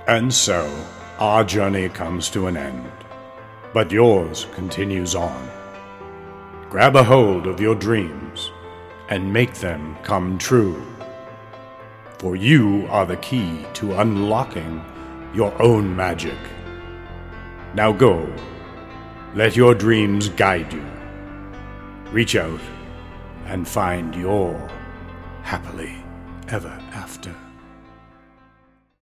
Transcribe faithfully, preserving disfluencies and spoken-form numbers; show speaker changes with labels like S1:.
S1: And so, our journey comes to an end, but yours continues on. Grab a hold of your dreams and make them come true, for you are the key to unlocking your own magic. Now go, let your dreams guide you. Reach out and find your happily ever after.